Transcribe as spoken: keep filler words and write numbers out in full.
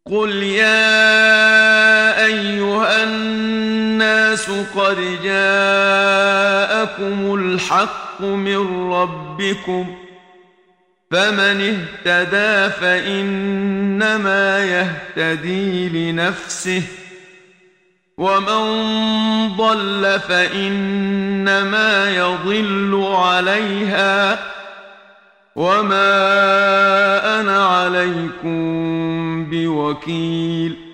قل يا أيها الناس قد جاءكم الحق من ربكم فمن اهتدى فإنما يهتدي لنفسه ومن ضل فإنما يضل عليها وما أنا عليكم بوكيل